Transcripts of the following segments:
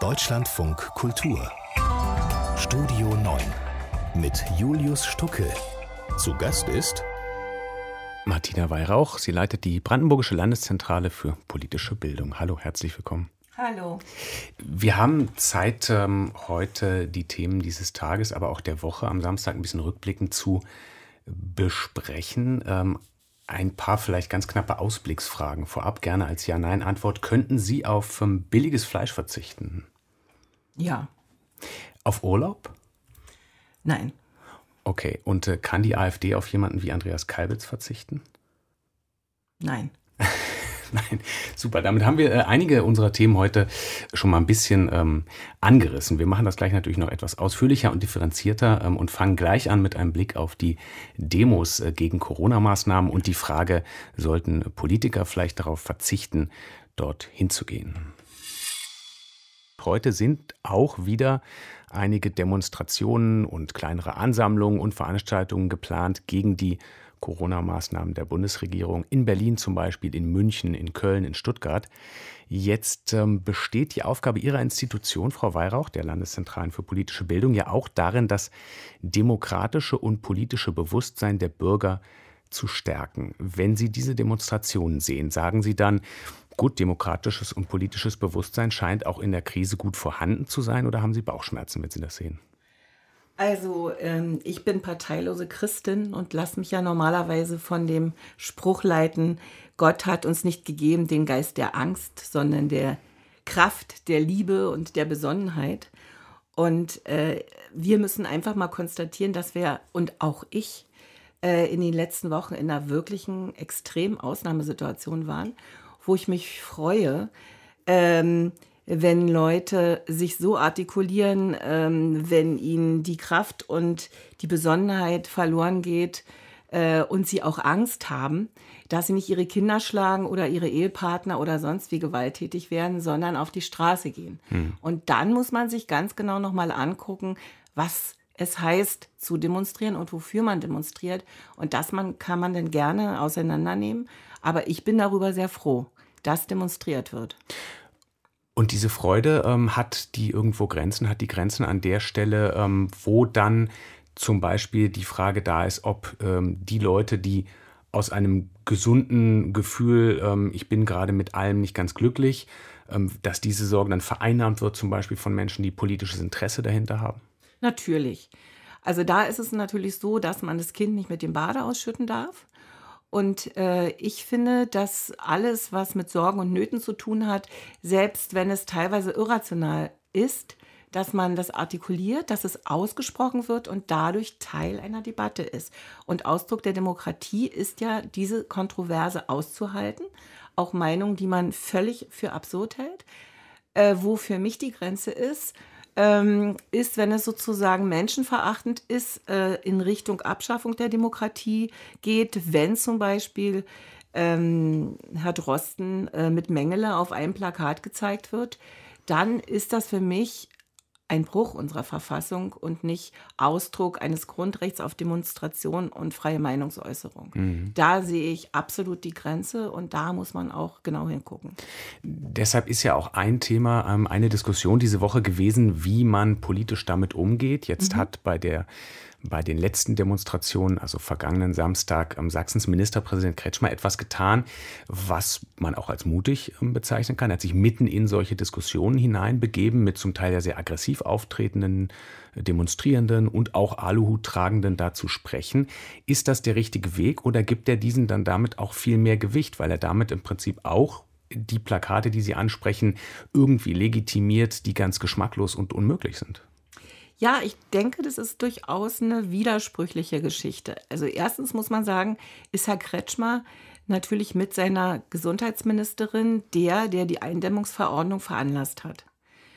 Deutschlandfunk Kultur Studio 9 mit Julius Stucke. Zu Gast ist Martina Weihrauch. Sie leitet die Brandenburgische Landeszentrale für politische Bildung. Hallo, herzlich willkommen. Hallo. Wir haben Zeit, heute die Themen dieses Tages, aber auch der Woche am Samstag ein bisschen rückblickend zu besprechen. Ein paar vielleicht ganz knappe Ausblicksfragen vorab, gerne als Ja-Nein-Antwort. Könnten Sie auf billiges Fleisch verzichten? Ja. Auf Urlaub? Nein. Okay, und kann die AfD auf jemanden wie Andreas Kalbitz verzichten? Nein. Nein, super. Damit haben wir einige unserer Themen heute schon mal ein bisschen angerissen. Wir machen das gleich natürlich noch etwas ausführlicher und differenzierter und fangen gleich an mit einem Blick auf die Demos gegen Corona-Maßnahmen und die Frage, sollten Politiker vielleicht darauf verzichten, dort hinzugehen? Heute sind auch wieder einige Demonstrationen und kleinere Ansammlungen und Veranstaltungen geplant gegen die Corona-Maßnahmen der Bundesregierung, in Berlin zum Beispiel, in München, in Köln, in Stuttgart. Jetzt besteht die Aufgabe Ihrer Institution, Frau Weihrauch, der Landeszentralen für politische Bildung, ja auch darin, das demokratische und politische Bewusstsein der Bürger zu stärken. Wenn Sie diese Demonstrationen sehen, sagen Sie dann, gut, demokratisches und politisches Bewusstsein scheint auch in der Krise gut vorhanden zu sein, oder haben Sie Bauchschmerzen, wenn Sie das sehen? Also ich bin parteilose Christin und lasse mich ja normalerweise von dem Spruch leiten, Gott hat uns nicht gegeben den Geist der Angst, sondern der Kraft, der Liebe und der Besonnenheit. Und wir müssen einfach mal konstatieren, dass wir, und auch ich, in den letzten Wochen in einer wirklichen extremen Ausnahmesituation waren, wo ich mich freue, wenn Leute sich so artikulieren, wenn ihnen die Kraft und die Besonnenheit verloren geht und sie auch Angst haben, dass sie nicht ihre Kinder schlagen oder ihre Ehepartner oder sonst wie gewalttätig werden, sondern auf die Straße gehen. Und dann muss man sich ganz genau nochmal angucken, was es heißt, zu demonstrieren und wofür man demonstriert. Und das kann man dann gerne auseinandernehmen. Aber ich bin darüber sehr froh, dass demonstriert wird. Und diese Freude, hat die irgendwo Grenzen? Hat die Grenzen an der Stelle, wo dann zum Beispiel die Frage da ist, ob die Leute, die aus einem gesunden Gefühl, ich bin gerade mit allem nicht ganz glücklich, dass diese Sorge dann vereinnahmt wird, zum Beispiel von Menschen, die politisches Interesse dahinter haben? Natürlich. Also da ist es natürlich so, dass man das Kind nicht mit dem Bade ausschütten darf. Und ich finde, dass alles, was mit Sorgen und Nöten zu tun hat, selbst wenn es teilweise irrational ist, dass man das artikuliert, dass es ausgesprochen wird und dadurch Teil einer Debatte ist. Und Ausdruck der Demokratie ist ja, diese Kontroverse auszuhalten, auch Meinungen, die man völlig für absurd hält. Wo für mich die Grenze ist, wenn es sozusagen menschenverachtend ist, in Richtung Abschaffung der Demokratie geht, wenn zum Beispiel Herr Drosten mit Mengele auf einem Plakat gezeigt wird, dann ist das für mich ein Bruch unserer Verfassung und nicht Ausdruck eines Grundrechts auf Demonstration und freie Meinungsäußerung. Da sehe ich absolut die Grenze und da muss man auch genau hingucken. Deshalb ist ja auch ein Thema, eine Diskussion diese Woche gewesen, wie man politisch damit umgeht. Jetzt hat bei den letzten Demonstrationen, also vergangenen Samstag, Sachsens Ministerpräsident Kretschmer etwas getan, was man auch als mutig bezeichnen kann. Er hat sich mitten in solche Diskussionen hineinbegeben, mit zum Teil ja sehr aggressiv auftretenden Demonstrierenden und auch Aluhut-Tragenden da zu sprechen. Ist das der richtige Weg oder gibt er diesen dann damit auch viel mehr Gewicht, weil er damit im Prinzip auch die Plakate, die Sie ansprechen, irgendwie legitimiert, die ganz geschmacklos und unmöglich sind? Ja, ich denke, das ist durchaus eine widersprüchliche Geschichte. Also erstens muss man sagen, ist Herr Kretschmer natürlich mit seiner Gesundheitsministerin der die Eindämmungsverordnung veranlasst hat.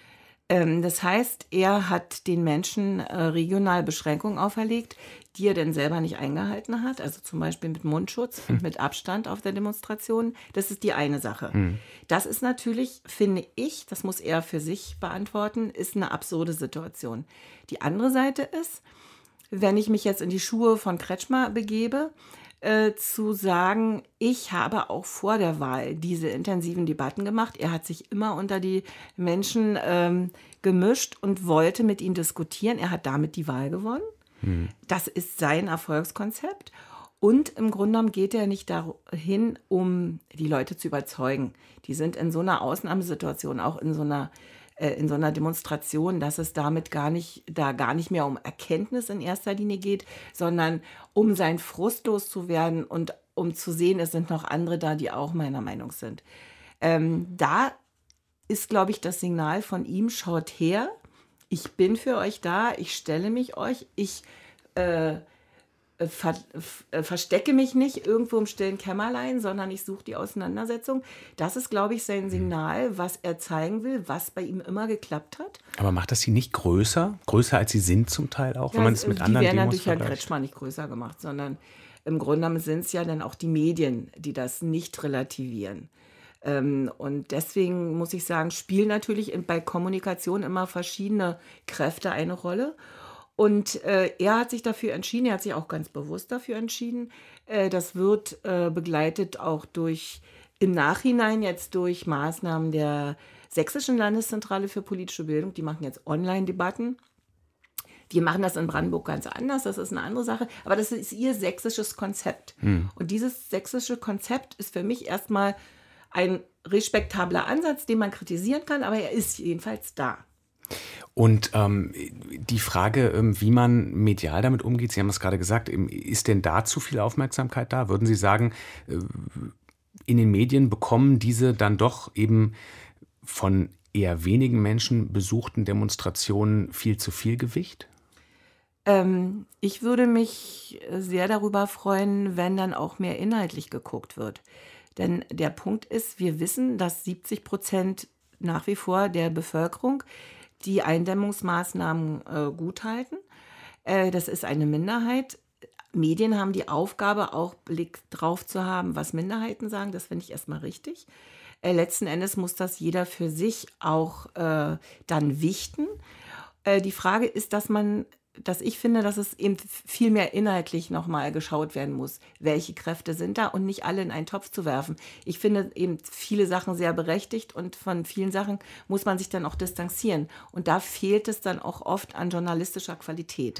Das heißt, er hat den Menschen regional Beschränkungen auferlegt, die er denn selber nicht eingehalten hat. Also zum Beispiel mit Mundschutz und mit Abstand auf der Demonstration. Das ist die eine Sache. Das ist natürlich, finde ich, das muss er für sich beantworten, ist eine absurde Situation. Die andere Seite ist, wenn ich mich jetzt in die Schuhe von Kretschmer begebe, zu sagen, ich habe auch vor der Wahl diese intensiven Debatten gemacht. Er hat sich immer unter die Menschen gemischt und wollte mit ihnen diskutieren. Er hat damit die Wahl gewonnen. Das ist sein Erfolgskonzept. Und im Grunde genommen geht er nicht dahin, um die Leute zu überzeugen. Die sind in so einer Ausnahmesituation, auch in so einer Demonstration, dass es damit gar nicht mehr um Erkenntnis in erster Linie geht, sondern um seinen Frust loszuwerden und um zu sehen, es sind noch andere da, die auch meiner Meinung sind. Da ist, glaube ich, das Signal von ihm, schaut her, ich bin für euch da, ich stelle mich euch, ich verstecke mich nicht irgendwo im stillen Kämmerlein, sondern ich suche die Auseinandersetzung. Das ist, glaube ich, sein Signal, was er zeigen will, was bei ihm immer geklappt hat. Aber macht das sie nicht größer? Größer als sie sind zum Teil auch, wenn man es mit anderen Demos vergleicht? Die werden natürlich Herr Kretschmann nicht größer gemacht, sondern im Grunde genommen sind es ja dann auch die Medien, die das nicht relativieren. Und deswegen muss ich sagen, spielen natürlich bei Kommunikation immer verschiedene Kräfte eine Rolle. Und er hat sich dafür entschieden, er hat sich auch ganz bewusst dafür entschieden. Das wird begleitet auch im Nachhinein jetzt durch Maßnahmen der Sächsischen Landeszentrale für politische Bildung. Die machen jetzt Online-Debatten. Die machen das in Brandenburg ganz anders, das ist eine andere Sache. Aber das ist ihr sächsisches Konzept. Und dieses sächsische Konzept ist für mich erstmal ein respektabler Ansatz, den man kritisieren kann, aber er ist jedenfalls da. Und die Frage, wie man medial damit umgeht, Sie haben es gerade gesagt, ist denn da zu viel Aufmerksamkeit da? Würden Sie sagen, in den Medien bekommen diese dann doch eben von eher wenigen Menschen besuchten Demonstrationen viel zu viel Gewicht? Ich würde mich sehr darüber freuen, wenn dann auch mehr inhaltlich geguckt wird. Denn der Punkt ist, wir wissen, dass 70% nach wie vor der Bevölkerung die Eindämmungsmaßnahmen guthalten. Das ist eine Minderheit. Medien haben die Aufgabe, auch Blick drauf zu haben, was Minderheiten sagen. Das finde ich erstmal richtig. Letzten Endes muss das jeder für sich auch dann wichten. Die Frage ist, dass ich finde, dass es eben viel mehr inhaltlich nochmal geschaut werden muss, welche Kräfte sind da und nicht alle in einen Topf zu werfen. Ich finde eben viele Sachen sehr berechtigt und von vielen Sachen muss man sich dann auch distanzieren. Und da fehlt es dann auch oft an journalistischer Qualität.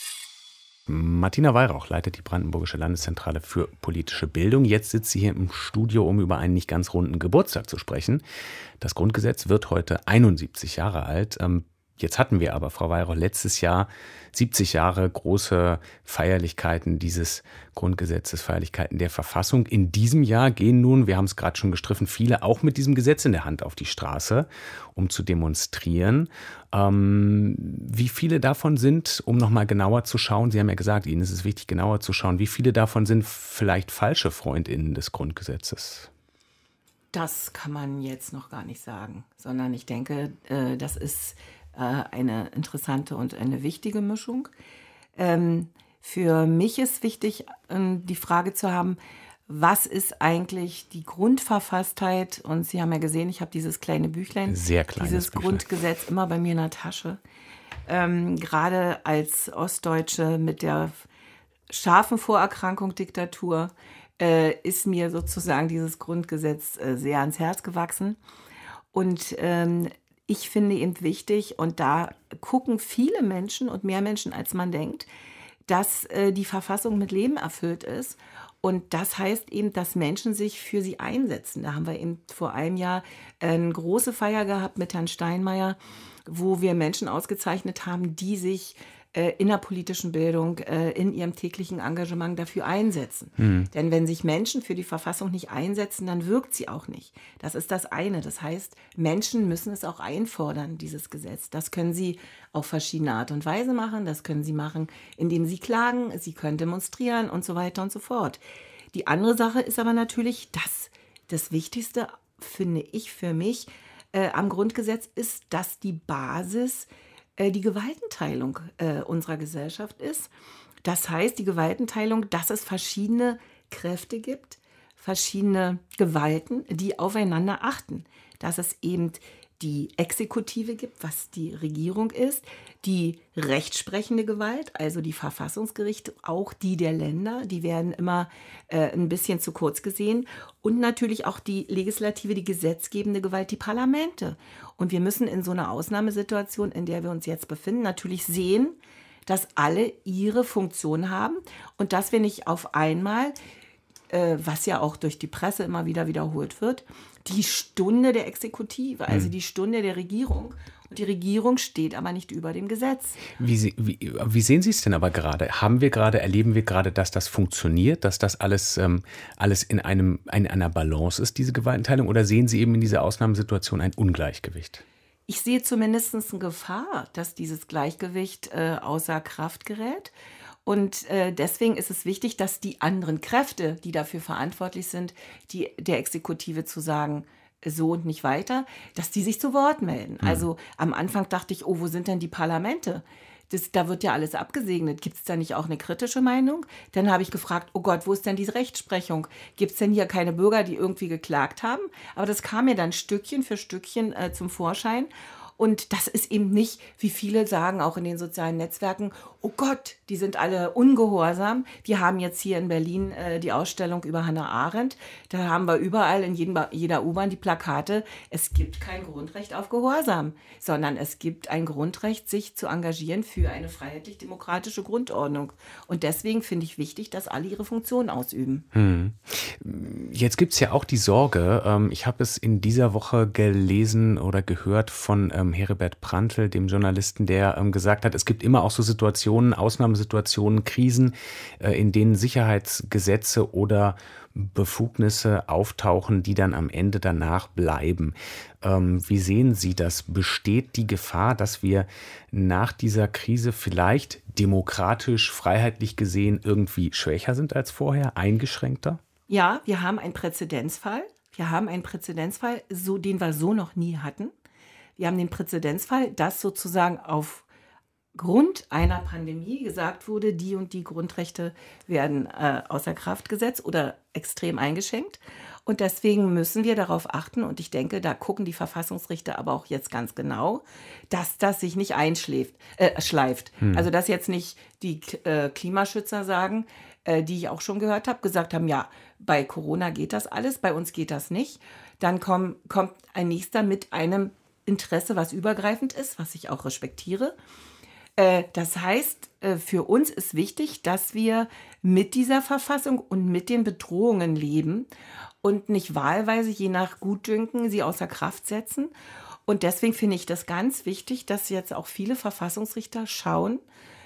Martina Weihrauch leitet die Brandenburgische Landeszentrale für politische Bildung. Jetzt sitzt sie hier im Studio, um über einen nicht ganz runden Geburtstag zu sprechen. Das Grundgesetz wird heute 71 Jahre alt. Jetzt hatten wir aber, Frau Weihrauch, letztes Jahr 70 Jahre große Feierlichkeiten dieses Grundgesetzes, Feierlichkeiten der Verfassung. In diesem Jahr gehen nun, wir haben es gerade schon gestriffen, viele auch mit diesem Gesetz in der Hand auf die Straße, um zu demonstrieren. Wie viele davon sind, um nochmal genauer zu schauen, Sie haben ja gesagt, Ihnen ist es wichtig, genauer zu schauen, wie viele davon sind vielleicht falsche FreundInnen des Grundgesetzes? Das kann man jetzt noch gar nicht sagen, sondern ich denke, das ist eine interessante und eine wichtige Mischung. Für mich ist wichtig, die Frage zu haben, was ist eigentlich die Grundverfasstheit? Und Sie haben ja gesehen, ich habe dieses kleine Büchlein, sehr kleines dieses Büchlein. Grundgesetz immer bei mir in der Tasche. Gerade als Ostdeutsche mit der scharfen Vorerkrankung Diktatur ist mir sozusagen dieses Grundgesetz sehr ans Herz gewachsen. Und ich finde eben wichtig, und da gucken viele Menschen und mehr Menschen, als man denkt, dass die Verfassung mit Leben erfüllt ist. Und das heißt eben, dass Menschen sich für sie einsetzen. Da haben wir eben vor einem Jahr eine große Feier gehabt mit Herrn Steinmeier, wo wir Menschen ausgezeichnet haben, die sich in der politischen Bildung, in ihrem täglichen Engagement dafür einsetzen. Denn wenn sich Menschen für die Verfassung nicht einsetzen, dann wirkt sie auch nicht. Das ist das eine. Das heißt, Menschen müssen es auch einfordern, dieses Gesetz. Das können sie auf verschiedene Art und Weise machen. Das können sie machen, indem sie klagen, sie können demonstrieren und so weiter und so fort. Die andere Sache ist aber natürlich, dass das Wichtigste, finde ich für mich, am Grundgesetz ist, dass die Basis die Gewaltenteilung unserer Gesellschaft ist. Das heißt, die Gewaltenteilung, dass es verschiedene Kräfte gibt, verschiedene Gewalten, die aufeinander achten. Dass es eben die Exekutive gibt, was die Regierung ist, die rechtsprechende Gewalt, also die Verfassungsgerichte, auch die der Länder, die werden immer ein bisschen zu kurz gesehen, und natürlich auch die Legislative, die gesetzgebende Gewalt, die Parlamente. Und wir müssen in so einer Ausnahmesituation, in der wir uns jetzt befinden, natürlich sehen, dass alle ihre Funktion haben und dass wir nicht auf einmal, was ja auch durch die Presse immer wieder wiederholt wird, die Stunde der Exekutive, also die Stunde der Regierung. Und die Regierung steht aber nicht über dem Gesetz. Wie sehen Sie es denn aber gerade? Erleben wir gerade, dass das funktioniert, dass das alles in einer Balance ist, diese Gewaltenteilung? Oder sehen Sie eben in dieser Ausnahmesituation ein Ungleichgewicht? Ich sehe zumindest eine Gefahr, dass dieses Gleichgewicht außer Kraft gerät. Und deswegen ist es wichtig, dass die anderen Kräfte, die dafür verantwortlich sind, der Exekutive zu sagen, so und nicht weiter, dass die sich zu Wort melden. Also am Anfang dachte ich, oh, wo sind denn die Parlamente? Da wird ja alles abgesegnet. Gibt es da nicht auch eine kritische Meinung? Dann habe ich gefragt, oh Gott, wo ist denn diese Rechtsprechung? Gibt es denn hier keine Bürger, die irgendwie geklagt haben? Aber das kam mir dann Stückchen für Stückchen zum Vorschein. Und das ist eben nicht, wie viele sagen, auch in den sozialen Netzwerken, oh Gott, die sind alle ungehorsam. Wir haben jetzt hier in Berlin die Ausstellung über Hannah Arendt. Da haben wir überall in jeder U-Bahn die Plakate. Es gibt kein Grundrecht auf Gehorsam, sondern es gibt ein Grundrecht, sich zu engagieren für eine freiheitlich-demokratische Grundordnung. Und deswegen finde ich wichtig, dass alle ihre Funktion ausüben. Jetzt gibt es ja auch die Sorge, ich habe es in dieser Woche gelesen oder gehört von Heribert Prantl, dem Journalisten, der gesagt hat, es gibt immer auch so Situationen, Ausnahmesituationen, Krisen, in denen Sicherheitsgesetze oder Befugnisse auftauchen, die dann am Ende danach bleiben. Wie sehen Sie das? Besteht die Gefahr, dass wir nach dieser Krise vielleicht demokratisch, freiheitlich gesehen irgendwie schwächer sind als vorher, eingeschränkter? Ja, wir haben einen Präzedenzfall. Den wir so noch nie hatten. Wir haben den Präzedenzfall, dass sozusagen aufgrund einer Pandemie gesagt wurde, die und die Grundrechte werden außer Kraft gesetzt oder extrem eingeschränkt. Und deswegen müssen wir darauf achten, und ich denke, da gucken die Verfassungsrichter aber auch jetzt ganz genau, dass das sich nicht schleift. Also dass jetzt nicht die Klimaschützer sagen, die ich auch schon gehört habe, gesagt haben, ja, bei Corona geht das alles, bei uns geht das nicht. Dann kommt ein Nächster mit einem Interesse, was übergreifend ist, was ich auch respektiere. Das heißt, für uns ist wichtig, dass wir mit dieser Verfassung und mit den Bedrohungen leben und nicht wahlweise, je nach Gutdünken, sie außer Kraft setzen. Und deswegen finde ich das ganz wichtig, dass jetzt auch viele Verfassungsrichter schauen,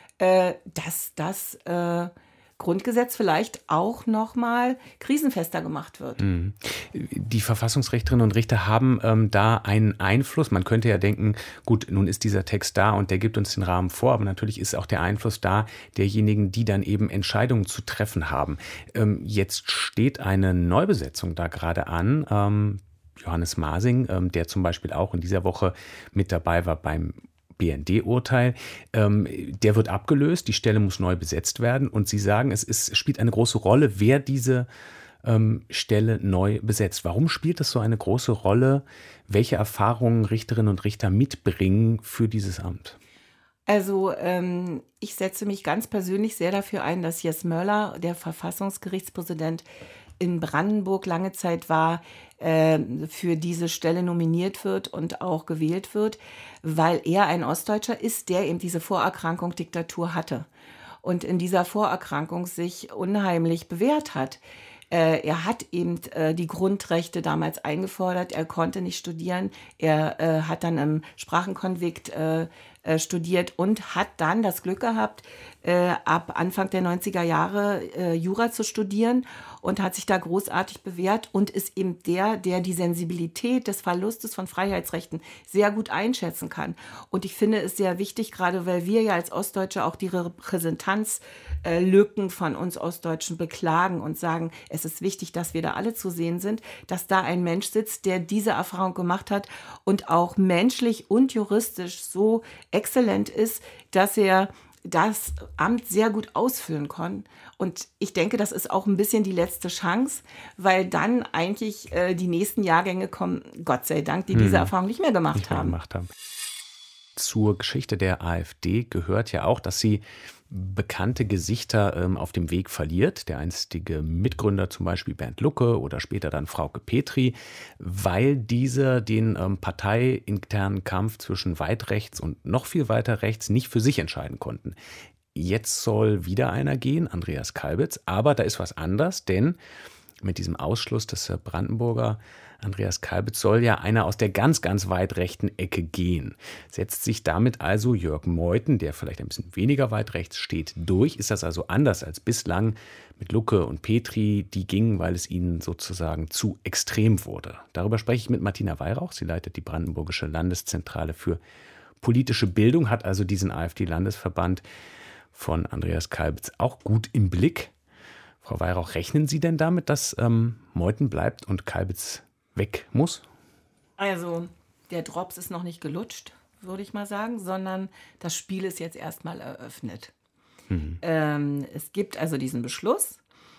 dass das Grundgesetz vielleicht auch nochmal krisenfester gemacht wird. Die Verfassungsrichterinnen und Richter haben da einen Einfluss. Man könnte ja denken, gut, nun ist dieser Text da und der gibt uns den Rahmen vor, aber natürlich ist auch der Einfluss da derjenigen, die dann eben Entscheidungen zu treffen haben. Jetzt steht eine Neubesetzung da gerade an. Johannes Masing, der zum Beispiel auch in dieser Woche mit dabei war beim BND-Urteil, der wird abgelöst, die Stelle muss neu besetzt werden und Sie sagen, es spielt eine große Rolle, wer diese Stelle neu besetzt. Warum spielt das so eine große Rolle? Welche Erfahrungen Richterinnen und Richter mitbringen für dieses Amt? Also ich setze mich ganz persönlich sehr dafür ein, dass Jes Möller, der Verfassungsgerichtspräsident in Brandenburg lange Zeit war, für diese Stelle nominiert wird und auch gewählt wird, weil er ein Ostdeutscher ist, der eben diese Vorerkrankung Diktatur hatte und in dieser Vorerkrankung sich unheimlich bewährt hat. Er hat eben die Grundrechte damals eingefordert, er konnte nicht studieren, er hat dann im Sprachenkonvikt studiert und hat dann das Glück gehabt, ab Anfang der 90er Jahre Jura zu studieren und hat sich da großartig bewährt und ist eben der die Sensibilität des Verlustes von Freiheitsrechten sehr gut einschätzen kann. Und ich finde es sehr wichtig, gerade weil wir ja als Ostdeutsche auch die Repräsentanzlücken von uns Ostdeutschen beklagen und sagen, es ist wichtig, dass wir da alle zu sehen sind, dass da ein Mensch sitzt, der diese Erfahrung gemacht hat und auch menschlich und juristisch so exzellent ist, dass er das Amt sehr gut ausfüllen können. Und ich denke, das ist auch ein bisschen die letzte Chance, weil dann eigentlich die nächsten Jahrgänge kommen, Gott sei Dank, die diese Erfahrung nicht mehr gemacht haben. Zur Geschichte der AfD gehört ja auch, dass sie bekannte Gesichter auf dem Weg verliert. Der einstige Mitgründer, zum Beispiel Bernd Lucke oder später dann Frauke Petry, weil diese den parteiinternen Kampf zwischen weit rechts und noch viel weiter rechts nicht für sich entscheiden konnten. Jetzt soll wieder einer gehen, Andreas Kalbitz, aber da ist was anders, denn mit diesem Ausschluss des Brandenburger Andreas Kalbitz soll ja einer aus der ganz, ganz weit rechten Ecke gehen. Setzt sich damit also Jörg Meuthen, der vielleicht ein bisschen weniger weit rechts steht, durch? Ist das also anders als bislang mit Lucke und Petry, die gingen, weil es ihnen sozusagen zu extrem wurde? Darüber spreche ich mit Martina Weihrauch. Sie leitet die Brandenburgische Landeszentrale für politische Bildung, hat also diesen AfD-Landesverband von Andreas Kalbitz auch gut im Blick. Frau Weihrauch, rechnen Sie denn damit, dass Meuthen bleibt und Kalbitz weg muss? Also der Drops ist noch nicht gelutscht, würde ich mal sagen, sondern das Spiel ist jetzt erstmal eröffnet. Es gibt also diesen Beschluss,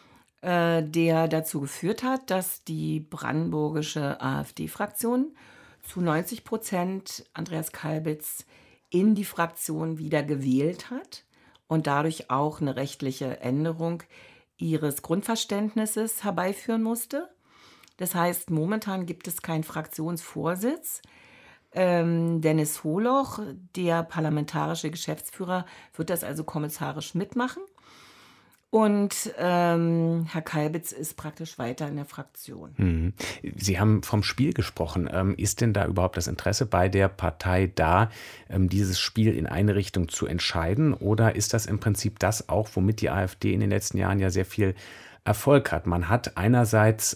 der dazu geführt hat, dass die brandenburgische AfD-Fraktion zu 90% Andreas Kalbitz in die Fraktion wieder gewählt hat und dadurch auch eine rechtliche Änderung ihres Grundverständnisses herbeiführen musste. Das heißt, momentan gibt es keinen Fraktionsvorsitz. Dennis Holoch, der parlamentarische Geschäftsführer, wird das also kommissarisch mitmachen. Und Herr Kalbitz ist praktisch weiter in der Fraktion. Sie haben vom Spiel gesprochen. Ist denn da überhaupt das Interesse bei der Partei da, dieses Spiel in eine Richtung zu entscheiden? Oder ist das im Prinzip das auch, womit die AfD in den letzten Jahren ja sehr viel Erfolg hat? Man hat einerseits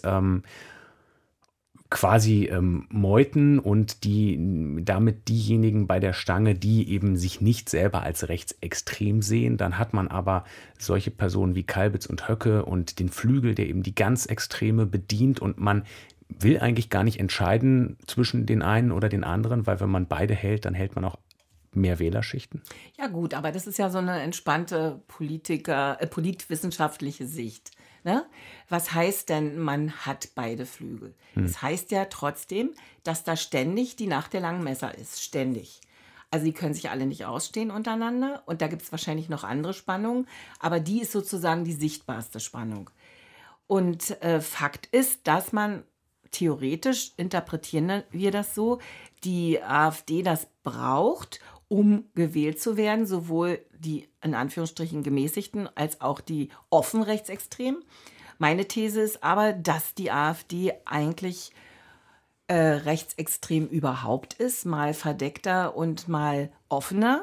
quasi Meuthen und damit diejenigen bei der Stange, die eben sich nicht selber als rechtsextrem sehen. Dann hat man aber solche Personen wie Kalbitz und Höcke und den Flügel, der eben die ganz Extreme bedient, und man will eigentlich gar nicht entscheiden zwischen den einen oder den anderen, weil wenn man beide hält, dann hält man auch mehr Wählerschichten. Ja gut, aber das ist ja so eine entspannte politwissenschaftliche Sicht. Ne? Was heißt denn, man hat beide Flügel? Das heißt ja trotzdem, dass da ständig die Nacht der langen Messer ist. Ständig. Also die können sich alle nicht ausstehen untereinander. Und da gibt es wahrscheinlich noch andere Spannungen. Aber die ist sozusagen die sichtbarste Spannung. Und Fakt ist, dass man theoretisch, interpretieren wir das so, die AfD das braucht, um gewählt zu werden, sowohl die in Anführungsstrichen gemäßigten als auch die offen rechtsextremen. Meine These ist aber, dass die AfD eigentlich rechtsextrem überhaupt ist, mal verdeckter und mal offener.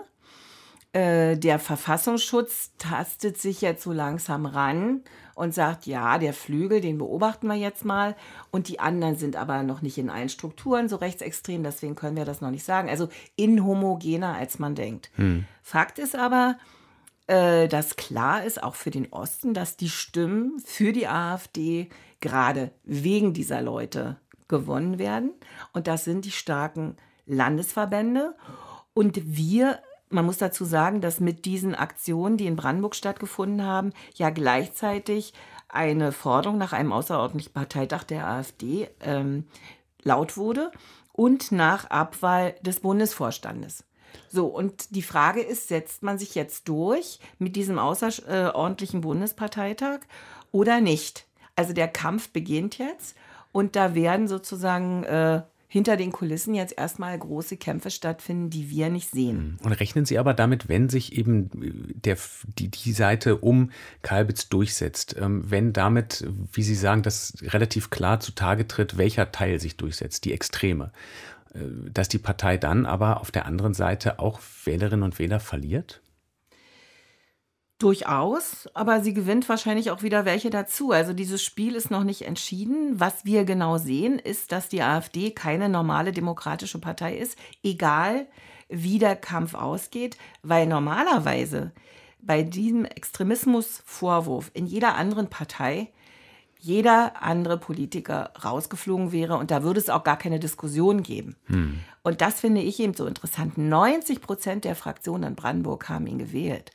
Der Verfassungsschutz tastet sich jetzt so langsam ran und sagt, ja, der Flügel, den beobachten wir jetzt mal. Und die anderen sind aber noch nicht in allen Strukturen so rechtsextrem, deswegen können wir das noch nicht sagen. Also inhomogener, als man denkt. Fakt ist aber, dass klar ist, auch für den Osten, dass die Stimmen für die AfD gerade wegen dieser Leute gewonnen werden. Und das sind die starken Landesverbände. Und man muss dazu sagen, dass mit diesen Aktionen, die in Brandenburg stattgefunden haben, ja gleichzeitig eine Forderung nach einem außerordentlichen Parteitag der AfD laut wurde und nach Abwahl des Bundesvorstandes. So, und die Frage ist, setzt man sich jetzt durch mit diesem außerordentlichen Bundesparteitag oder nicht? Also der Kampf beginnt jetzt und da werden sozusagen hinter den Kulissen jetzt erstmal große Kämpfe stattfinden, die wir nicht sehen. Und rechnen Sie aber damit, wenn sich eben die Seite um Kalbitz durchsetzt, wenn damit, wie Sie sagen, das relativ klar zutage tritt, welcher Teil sich durchsetzt, die Extreme, dass die Partei dann aber auf der anderen Seite auch Wählerinnen und Wähler verliert? Durchaus, aber sie gewinnt wahrscheinlich auch wieder welche dazu. Also dieses Spiel ist noch nicht entschieden. Was wir genau sehen, ist, dass die AfD keine normale demokratische Partei ist, egal wie der Kampf ausgeht, weil normalerweise bei diesem Extremismusvorwurf in jeder anderen Partei jeder andere Politiker rausgeflogen wäre und da würde es auch gar keine Diskussion geben. Und das finde ich eben so interessant. 90% der Fraktionen in Brandenburg haben ihn gewählt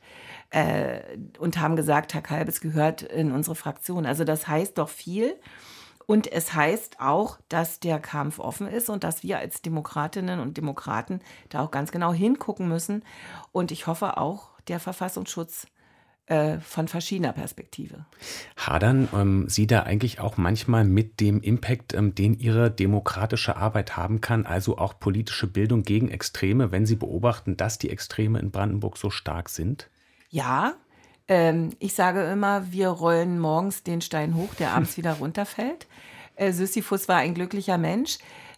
und haben gesagt, Herr Kalbitz gehört in unsere Fraktion. Also das heißt doch viel. Und es heißt auch, dass der Kampf offen ist und dass wir als Demokratinnen und Demokraten da auch ganz genau hingucken müssen. Und ich hoffe auch, der Verfassungsschutz von verschiedener Perspektive. Hadern Sie da eigentlich auch manchmal mit dem Impact, den Ihre demokratische Arbeit haben kann, also auch politische Bildung gegen Extreme, wenn Sie beobachten, dass die Extreme in Brandenburg so stark sind? Ja, ich sage immer, wir rollen morgens den Stein hoch, der abends wieder runterfällt. Sisyphus war ein glücklicher Mensch.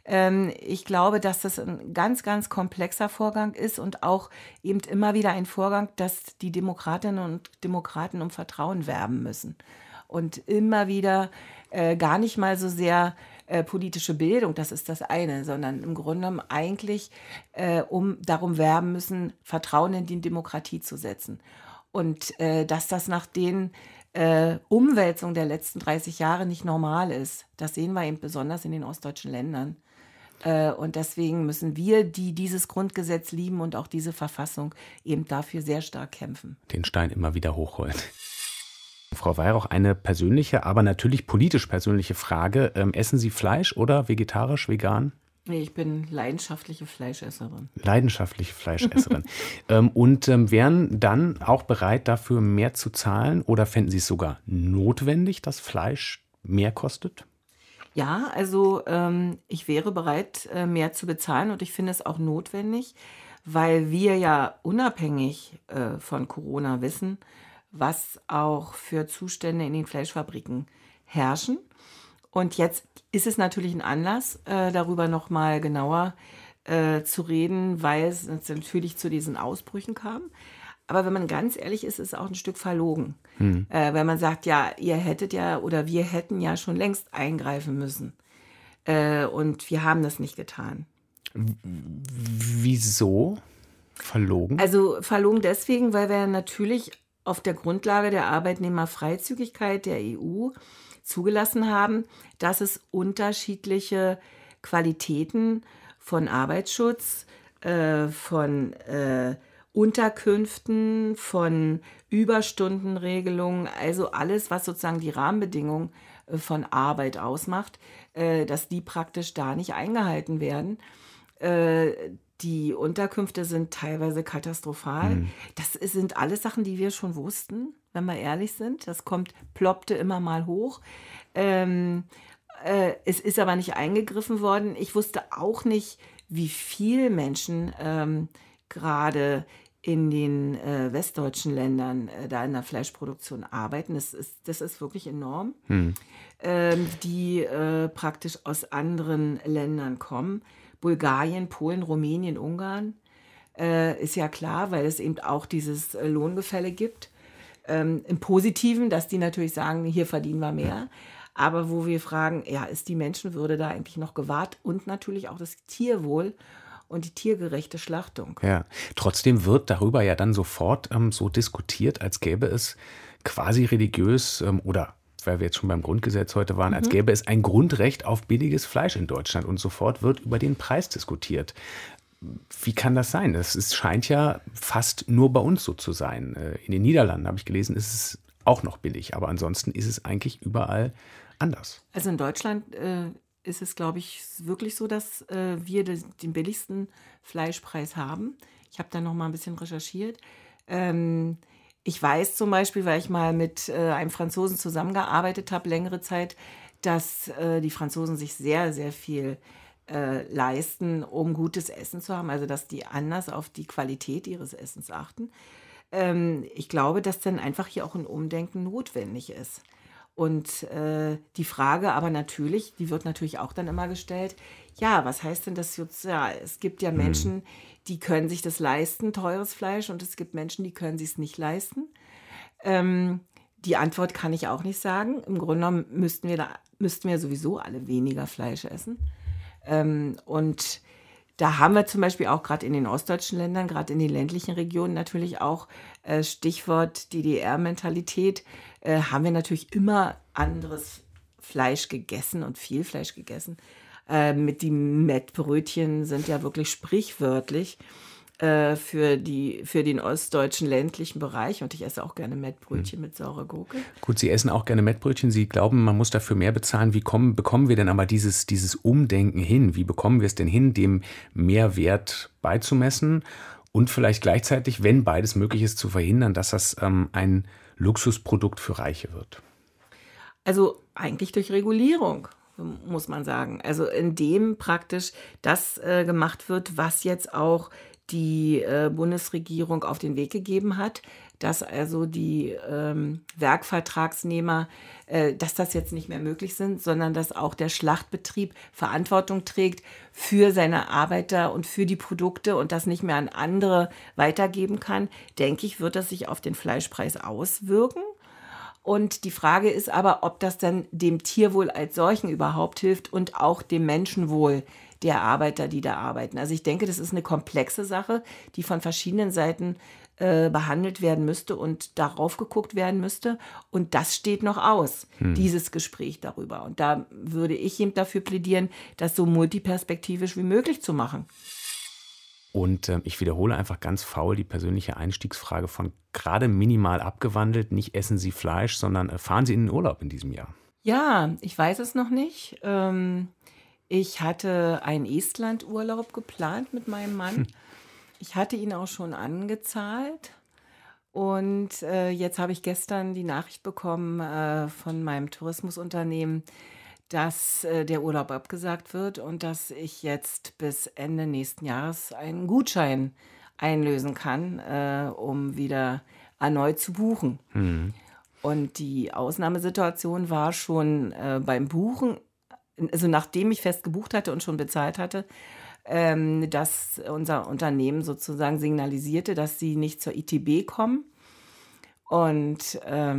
Ich glaube, dass das ein ganz, ganz komplexer Vorgang ist und auch eben immer wieder ein Vorgang, dass die Demokratinnen und Demokraten um Vertrauen werben müssen. Und immer wieder gar nicht mal so sehr politische Bildung, das ist das eine, sondern im Grunde genommen eigentlich darum werben müssen, Vertrauen in die Demokratie zu setzen. Und dass das nach den Umwälzungen der letzten 30 Jahre nicht normal ist, das sehen wir eben besonders in den ostdeutschen Ländern. Und deswegen müssen wir, die dieses Grundgesetz lieben und auch diese Verfassung, eben dafür sehr stark kämpfen. Den Stein immer wieder hochrollen. Frau Weihrauch, eine persönliche, aber natürlich politisch persönliche Frage. Essen Sie Fleisch oder vegetarisch, vegan? Nee, ich bin leidenschaftliche Fleischesserin. Leidenschaftliche Fleischesserin. Und wären dann auch bereit, dafür mehr zu zahlen oder fänden Sie es sogar notwendig, dass Fleisch mehr kostet? Ja, also ich wäre bereit, mehr zu bezahlen und ich finde es auch notwendig, weil wir ja unabhängig von Corona wissen, was auch für Zustände in den Fleischfabriken herrschen. Und jetzt ist es natürlich ein Anlass, darüber noch mal genauer zu reden, weil es natürlich zu diesen Ausbrüchen kam. Aber wenn man ganz ehrlich ist, ist es auch ein Stück verlogen. Wenn man sagt, ja, ihr hättet ja oder wir hätten ja schon längst eingreifen müssen. Und wir haben das nicht getan. Wieso verlogen? Also verlogen deswegen, weil wir natürlich auf der Grundlage der Arbeitnehmerfreizügigkeit der EU zugelassen haben, dass es unterschiedliche Qualitäten von Arbeitsschutz, von Unterkünften, von Überstundenregelungen, also alles, was sozusagen die Rahmenbedingungen von Arbeit ausmacht, dass die praktisch da nicht eingehalten werden. Die Unterkünfte sind teilweise katastrophal. Das sind alles Sachen, die wir schon wussten, wenn wir ehrlich sind. Das ploppte immer mal hoch. Es ist aber nicht eingegriffen worden. Ich wusste auch nicht, wie viele Menschen gerade in den westdeutschen Ländern da in der Fleischproduktion arbeiten. Das ist wirklich enorm. Die praktisch aus anderen Ländern kommen. Bulgarien, Polen, Rumänien, Ungarn, ist ja klar, weil es eben auch dieses Lohngefälle gibt. Im Positiven, dass die natürlich sagen, hier verdienen wir mehr. Aber wo wir fragen, ja, ist die Menschenwürde da eigentlich noch gewahrt? Und natürlich auch das Tierwohl und die tiergerechte Schlachtung. Ja, trotzdem wird darüber ja dann sofort so diskutiert, als gäbe es quasi religiös oder weil wir jetzt schon beim Grundgesetz heute waren, als gäbe es ein Grundrecht auf billiges Fleisch in Deutschland und sofort wird über den Preis diskutiert. Wie kann das sein? Es scheint ja fast nur bei uns so zu sein. In den Niederlanden, habe ich gelesen, ist es auch noch billig, aber ansonsten ist es eigentlich überall anders. Also in Deutschland ist es, glaube ich, wirklich so, dass wir den billigsten Fleischpreis haben. Ich habe da noch mal ein bisschen recherchiert. Ich weiß zum Beispiel, weil ich mal mit einem Franzosen zusammengearbeitet habe, längere Zeit, dass die Franzosen sich sehr, sehr viel leisten, um gutes Essen zu haben. Also, dass die anders auf die Qualität ihres Essens achten. Ich glaube, dass dann einfach hier auch ein Umdenken notwendig ist. Und die Frage aber natürlich, die wird natürlich auch dann immer gestellt, ja, was heißt denn das sozial? Es gibt ja Menschen, die können sich das leisten, teures Fleisch, und es gibt Menschen, die können sich es nicht leisten. Die Antwort kann ich auch nicht sagen. Im Grunde genommen müssten wir sowieso alle weniger Fleisch essen. Und da haben wir zum Beispiel auch gerade in den ostdeutschen Ländern, gerade in den ländlichen Regionen natürlich auch, Stichwort DDR-Mentalität, haben wir natürlich immer anderes Fleisch gegessen und viel Fleisch gegessen. Mit die Mettbrötchen sind ja wirklich sprichwörtlich für den ostdeutschen ländlichen Bereich. Und ich esse auch gerne Mettbrötchen mit saurer Gurke. Gut, Sie essen auch gerne Mettbrötchen. Sie glauben, man muss dafür mehr bezahlen. Wie bekommen wir denn aber dieses Umdenken hin? Wie bekommen wir es denn hin, dem Mehrwert beizumessen und vielleicht gleichzeitig, wenn beides möglich ist, zu verhindern, dass das ein Luxusprodukt für Reiche wird? Also eigentlich durch Regulierung, muss man sagen. Also indem praktisch das gemacht wird, was jetzt auch die Bundesregierung auf den Weg gegeben hat, dass also die Werkvertragsnehmer, dass das jetzt nicht mehr möglich sind, sondern dass auch der Schlachtbetrieb Verantwortung trägt für seine Arbeiter und für die Produkte und das nicht mehr an andere weitergeben kann, denke ich, wird das sich auf den Fleischpreis auswirken. Und die Frage ist aber, ob das dann dem Tierwohl als solchen überhaupt hilft und auch dem Menschenwohl der Arbeiter, die da arbeiten. Also ich denke, das ist eine komplexe Sache, die von verschiedenen Seiten behandelt werden müsste und darauf geguckt werden müsste. Und das steht noch aus, dieses Gespräch darüber. Und da würde ich eben dafür plädieren, das so multiperspektivisch wie möglich zu machen. Und ich wiederhole einfach ganz faul die persönliche Einstiegsfrage von gerade minimal abgewandelt. Nicht essen Sie Fleisch, sondern fahren Sie in den Urlaub in diesem Jahr? Ja, ich weiß es noch nicht. Ich hatte einen Estland-Urlaub geplant mit meinem Mann. Ich hatte ihn auch schon angezahlt. Und jetzt habe ich gestern die Nachricht bekommen von meinem Tourismusunternehmen, dass der Urlaub abgesagt wird und dass ich jetzt bis Ende nächsten Jahres einen Gutschein einlösen kann, um wieder erneut zu buchen. Und die Ausnahmesituation war schon beim Buchen, also nachdem ich fest gebucht hatte und schon bezahlt hatte, dass unser Unternehmen sozusagen signalisierte, dass sie nicht zur ITB kommen. Und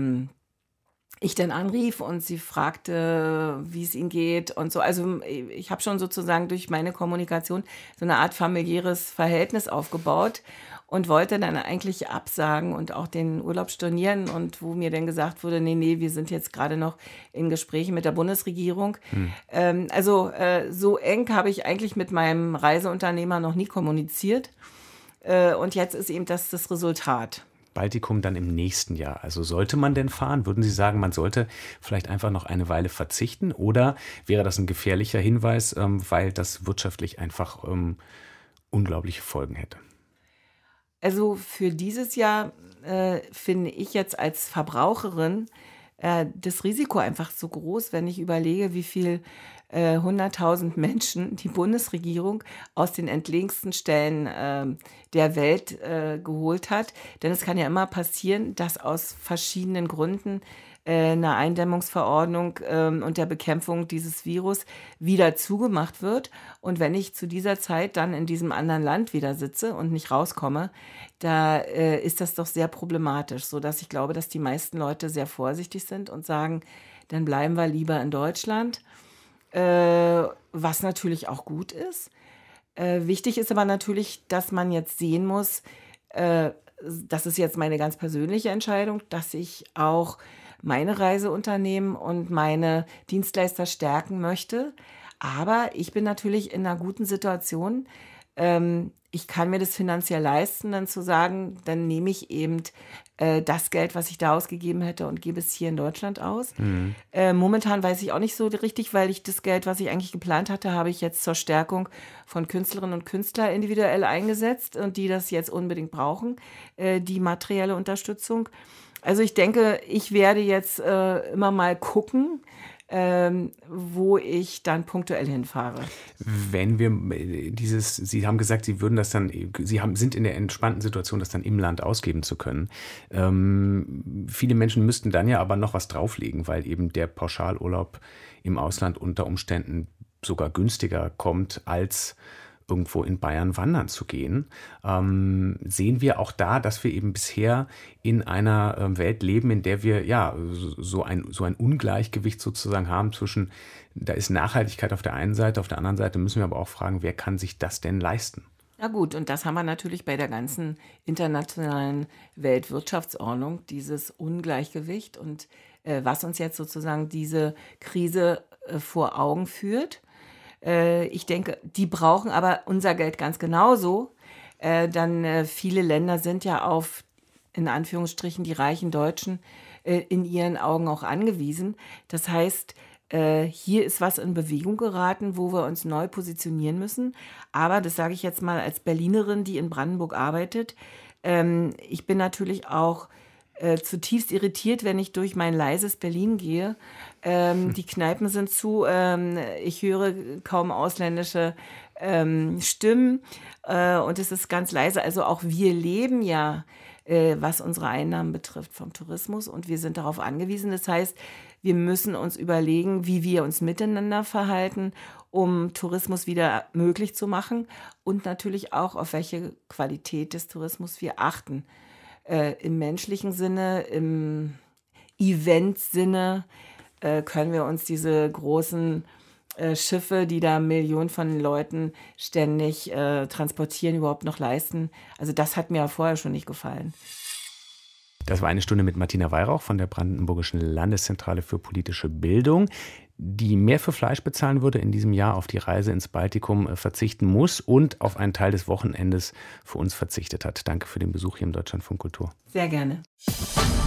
ich dann anrief und sie fragte, wie es ihnen geht und so. Also ich habe schon sozusagen durch meine Kommunikation so eine Art familiäres Verhältnis aufgebaut und wollte dann eigentlich absagen und auch den Urlaub stornieren. Und wo mir dann gesagt wurde, nee, wir sind jetzt gerade noch in Gesprächen mit der Bundesregierung. So eng habe ich eigentlich mit meinem Reiseunternehmer noch nie kommuniziert. Und jetzt ist eben das Resultat. Baltikum dann im nächsten Jahr. Also sollte man denn fahren? Würden Sie sagen, man sollte vielleicht einfach noch eine Weile verzichten? Oder wäre das ein gefährlicher Hinweis, weil das wirtschaftlich einfach unglaubliche Folgen hätte? Also für dieses Jahr finde ich jetzt als Verbraucherin das Risiko einfach so groß, wenn ich überlege, wie viel 100.000 Menschen die Bundesregierung aus den entlegensten Stellen der Welt geholt hat. Denn es kann ja immer passieren, dass aus verschiedenen Gründen eine Eindämmungsverordnung und der Bekämpfung dieses Virus wieder zugemacht wird. Und wenn ich zu dieser Zeit dann in diesem anderen Land wieder sitze und nicht rauskomme, da ist das doch sehr problematisch, sodass ich glaube, dass die meisten Leute sehr vorsichtig sind und sagen, dann bleiben wir lieber in Deutschland, was natürlich auch gut ist. Wichtig ist aber natürlich, dass man jetzt sehen muss, das ist jetzt meine ganz persönliche Entscheidung, dass ich auch meine Reiseunternehmen und meine Dienstleister stärken möchte. Aber ich bin natürlich in einer guten Situation. Ich kann mir das finanziell leisten, dann zu sagen, dann nehme ich eben das Geld, was ich da ausgegeben hätte und gebe es hier in Deutschland aus. Momentan weiß ich auch nicht so richtig, weil ich das Geld, was ich eigentlich geplant hatte, habe ich jetzt zur Stärkung von Künstlerinnen und Künstlern individuell eingesetzt und die das jetzt unbedingt brauchen, die materielle Unterstützung. Also ich denke, ich werde jetzt immer mal gucken, wo ich dann punktuell hinfahre. Wenn wir Sie haben gesagt, Sie würden das dann, sind in der entspannten Situation, das dann im Land ausgeben zu können. Viele Menschen müssten dann ja aber noch was drauflegen, weil eben der Pauschalurlaub im Ausland unter Umständen sogar günstiger kommt, als irgendwo in Bayern wandern zu gehen. Sehen wir auch da, dass wir eben bisher in einer Welt leben, in der wir ja so ein Ungleichgewicht sozusagen haben zwischen, da ist Nachhaltigkeit auf der einen Seite, auf der anderen Seite müssen wir aber auch fragen, wer kann sich das denn leisten? Na gut, und das haben wir natürlich bei der ganzen internationalen Weltwirtschaftsordnung, dieses Ungleichgewicht. Und was uns jetzt sozusagen diese Krise vor Augen führt. Ich denke, die brauchen aber unser Geld ganz genauso. Dann viele Länder sind ja auf, in Anführungsstrichen, die reichen Deutschen in ihren Augen auch angewiesen. Das heißt, hier ist was in Bewegung geraten, wo wir uns neu positionieren müssen. Aber das sage ich jetzt mal als Berlinerin, die in Brandenburg arbeitet. Ich bin natürlich auch zutiefst irritiert, wenn ich durch mein leises Berlin gehe. Die Kneipen sind zu, ich höre kaum ausländische Stimmen und es ist ganz leise. Also auch wir leben ja, was unsere Einnahmen betrifft, vom Tourismus und wir sind darauf angewiesen. Das heißt, wir müssen uns überlegen, wie wir uns miteinander verhalten, um Tourismus wieder möglich zu machen und natürlich auch, auf welche Qualität des Tourismus wir achten. Im menschlichen Sinne, im Event-Sinne können wir uns diese großen Schiffe, die da Millionen von Leuten ständig transportieren, überhaupt noch leisten. Also das hat mir ja vorher schon nicht gefallen. Das war eine Stunde mit Martina Weihrauch von der Brandenburgischen Landeszentrale für politische Bildung, die mehr für Fleisch bezahlen würde, in diesem Jahr auf die Reise ins Baltikum verzichten muss und auf einen Teil des Wochenendes für uns verzichtet hat. Danke für den Besuch hier im Deutschlandfunk Kultur. Sehr gerne.